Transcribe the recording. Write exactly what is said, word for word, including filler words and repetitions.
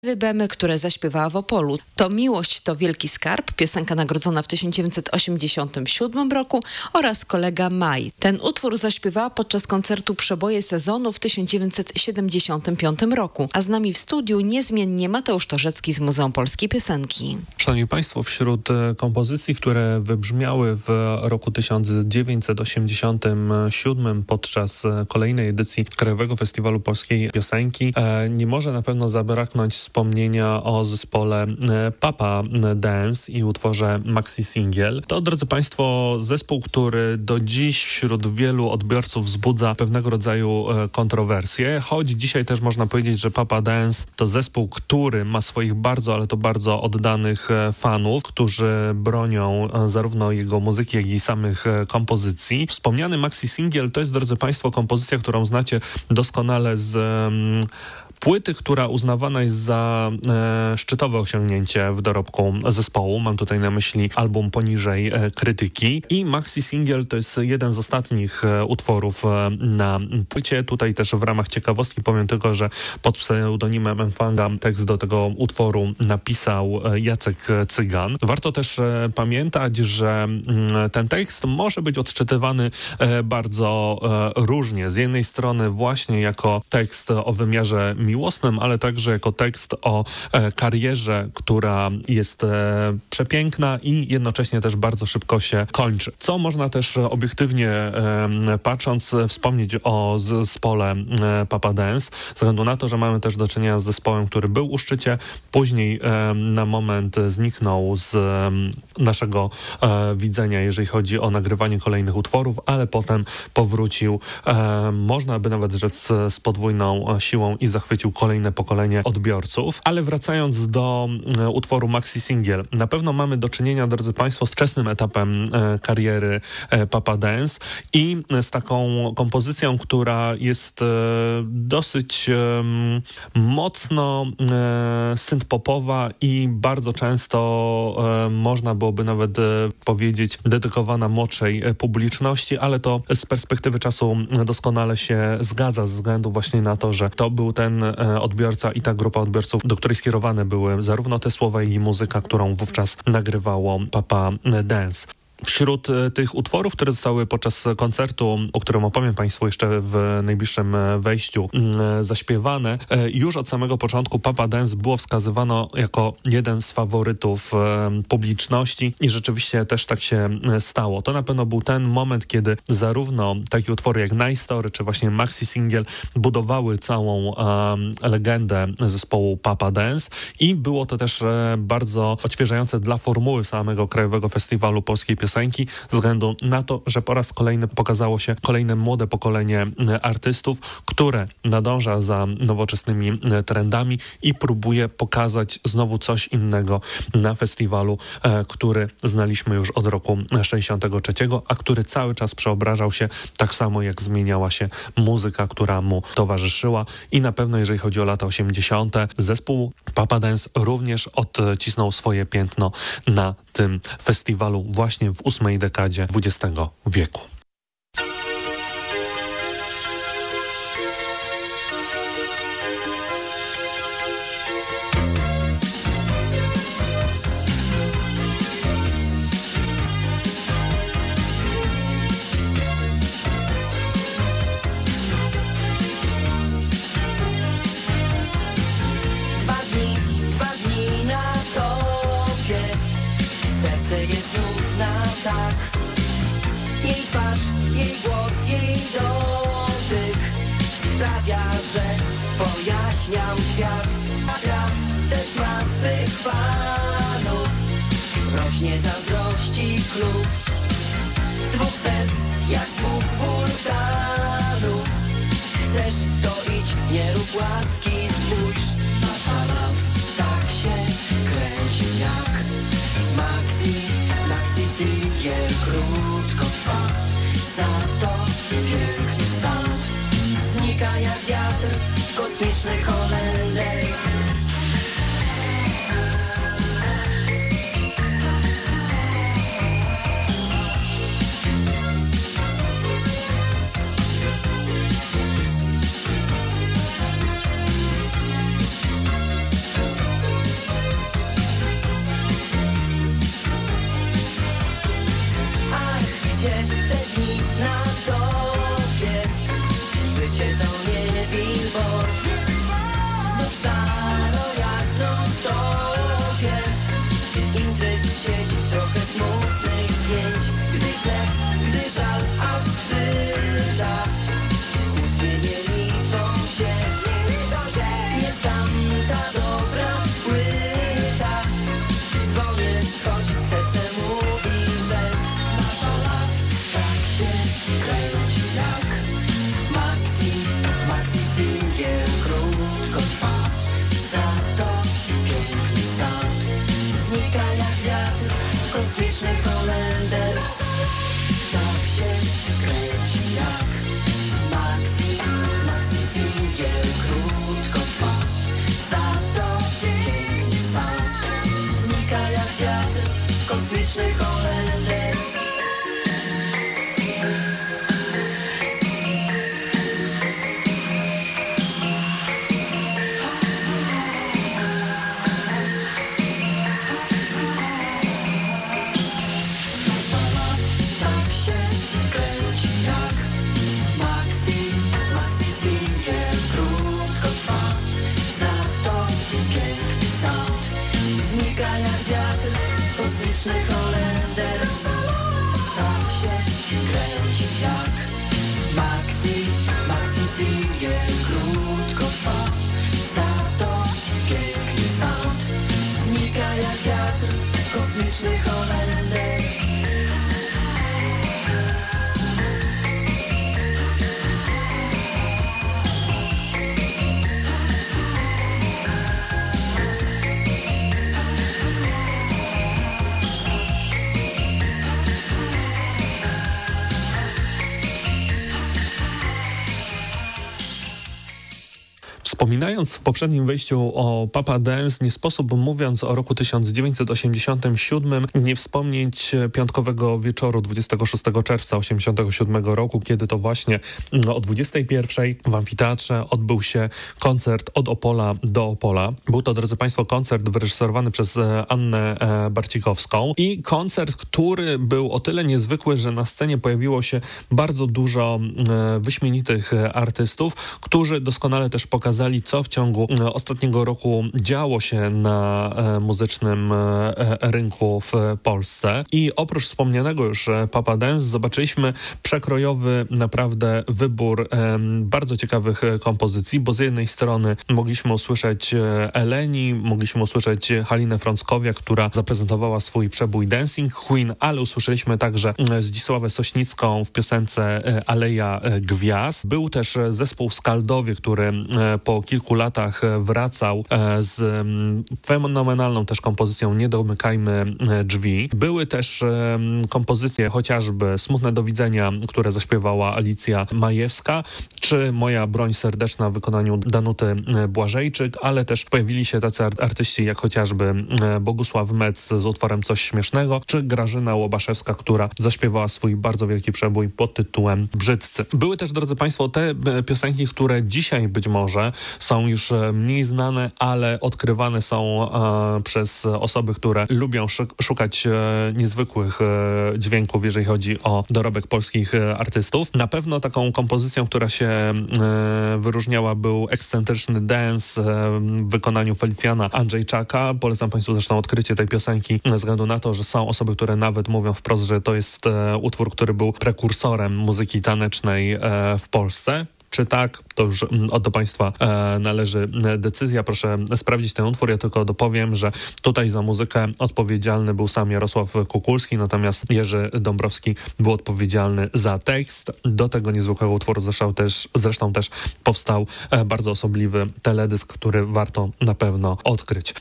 Wybemy, które zaśpiewała w Opolu. To Miłość to wielki skarb, piosenka nagrodzona w tysiąc dziewięćset osiemdziesiątym siódmym roku oraz Kolega Maj. Ten utwór zaśpiewała podczas koncertu Przeboje Sezonu w tysiąc dziewięćset siedemdziesiątym piątym roku. A z nami w studiu niezmiennie Mateusz Torzecki z Muzeum Polskiej Piosenki. Szanowni Państwo, wśród kompozycji, które wybrzmiały w roku tysiąc dziewięćset osiemdziesiątym siódmym podczas kolejnej edycji Krajowego Festiwalu Polskiej Piosenki, nie może na pewno zabraknąć wspomnienia o zespole Papa Dance i utworze Maxi Singiel. To, drodzy Państwo, zespół, który do dziś wśród wielu odbiorców wzbudza pewnego rodzaju kontrowersje, choć dzisiaj też można powiedzieć, że Papa Dance to zespół, który ma swoich bardzo, ale to bardzo oddanych fanów, którzy bronią zarówno jego muzyki, jak i samych kompozycji. Wspomniany Maxi Singiel to jest, drodzy Państwo, kompozycja, którą znacie doskonale z um, płyty, która uznawana jest za e, szczytowe osiągnięcie w dorobku zespołu. Mam tutaj na myśli album Poniżej e, krytyki. I Maxi Singiel to jest jeden z ostatnich e, utworów e, na płycie. Tutaj też w ramach ciekawostki powiem tylko, że pod pseudonimem Mfanga tekst do tego utworu napisał e, Jacek Cygan. Warto też e, pamiętać, że m, ten tekst może być odczytywany e, bardzo e, różnie. Z jednej strony właśnie jako tekst o wymiarze miłosnym, ale także jako tekst o e, karierze, która jest e, przepiękna i jednocześnie też bardzo szybko się kończy. Co można też obiektywnie e, patrząc wspomnieć o zespole e, Papa Dance, ze względu na to, że mamy też do czynienia z zespołem, który był u szczycie, później e, na moment zniknął z e, naszego e, widzenia, jeżeli chodzi o nagrywanie kolejnych utworów, ale potem powrócił, e, można by nawet rzec z podwójną siłą i zachwycił kolejne pokolenie odbiorców. Ale wracając do e, utworu Maxi Singiel, na pewno mamy do czynienia, drodzy Państwo, z wczesnym etapem e, kariery e, Papa Dance i e, z taką kompozycją, która jest e, dosyć e, mocno e, synth-popowa i bardzo często e, można byłoby nawet e, powiedzieć dedykowana młodszej e, publiczności, ale to z perspektywy czasu doskonale się zgadza ze względu właśnie na to, że to był ten odbiorca i ta grupa odbiorców, do której skierowane były zarówno te słowa, jak i muzyka, którą wówczas nagrywało Papa Dance. Wśród tych utworów, które zostały podczas koncertu, o którym opowiem Państwu jeszcze w najbliższym wejściu, zaśpiewane, już od samego początku Papa Dance było wskazywano jako jeden z faworytów publiczności i rzeczywiście też tak się stało. To na pewno był ten moment, kiedy zarówno takie utwory jak Nice Story, czy właśnie Maxi Singiel budowały całą um, legendę zespołu Papa Dance i było to też bardzo odświeżające dla formuły samego Krajowego Festiwalu Polskiej Piosenki, ze względu na to, że po raz kolejny pokazało się kolejne młode pokolenie artystów, które nadąża za nowoczesnymi trendami i próbuje pokazać znowu coś innego na festiwalu, który znaliśmy już od roku sześćdziesiątego trzeciego, a który cały czas przeobrażał się tak samo, jak zmieniała się muzyka, która mu towarzyszyła. I na pewno, jeżeli chodzi o lata osiemdziesiąte, zespół Papa Dance również odcisnął swoje piętno na tym festiwalu właśnie w ósmej dekadzie dwudziestego wieku. Pojaśniał świat, a gra też ma swych fanów. Rośnie zazdrości klub z dwóch serc jak dwóch wulkanów. Chcesz to idź, nie rób łaski, spójrz. Nasza love tak się kręci jak Maxi, Maxi Singiel krótko trwa. Za to piękny sound znika jak wiatr, kosmiczny Holender. Wspominając w poprzednim wejściu o Papa Dance, nie sposób, mówiąc o roku tysiąc dziewięćset osiemdziesiątym siódmym, nie wspomnieć piątkowego wieczoru dwudziestego szóstego czerwca osiemdziesiątego siódmego roku, kiedy to właśnie o dwudziestej pierwszej w amfiteatrze odbył się koncert Od Opola do Opola. Był to, drodzy Państwo, koncert wyreżyserowany przez Annę Barcikowską i koncert, który był o tyle niezwykły, że na scenie pojawiło się bardzo dużo wyśmienitych artystów, którzy doskonale też pokazali, co w ciągu ostatniego roku działo się na muzycznym rynku w Polsce. I oprócz wspomnianego już Papa Dance zobaczyliśmy przekrojowy naprawdę wybór bardzo ciekawych kompozycji, bo z jednej strony mogliśmy usłyszeć Eleni, mogliśmy usłyszeć Halinę Frąckowiak, która zaprezentowała swój przebój Dancing Queen, ale usłyszeliśmy także Zdzisławę Sośnicką w piosence Aleja Gwiazd. Był też zespół Skaldowie, który po kilku latach wracał z fenomenalną też kompozycją Nie domykajmy drzwi. Były też kompozycje chociażby Smutne do widzenia, które zaśpiewała Alicja Majewska, czy Moja broń serdeczna w wykonaniu Danuty Błażejczyk, ale też pojawili się tacy artyści jak chociażby Bogusław Metz z utworem Coś śmiesznego, czy Grażyna Łobaszewska, która zaśpiewała swój bardzo wielki przebój pod tytułem Brzydcy. Były też, drodzy Państwo, te piosenki, które dzisiaj być może są już mniej znane, ale odkrywane są e, przez osoby, które lubią szukać e, niezwykłych e, dźwięków, jeżeli chodzi o dorobek polskich e, artystów. Na pewno taką kompozycją, która się e, wyróżniała, był ekscentryczny dance e, w wykonaniu Felicjana Andrzejczaka. Polecam Państwu zresztą odkrycie tej piosenki ze względu na to, że są osoby, które nawet mówią wprost, że to jest e, utwór, który był prekursorem muzyki tanecznej e, w Polsce. Czy tak, to już do Państwa e, należy decyzja. Proszę sprawdzić ten utwór. Ja tylko dopowiem, że tutaj za muzykę odpowiedzialny był sam Jarosław Kukulski, natomiast Jerzy Dąbrowski był odpowiedzialny za tekst. Do tego niezwykłego utworu zresztą też, zresztą też powstał e, bardzo osobliwy teledysk, który warto na pewno odkryć.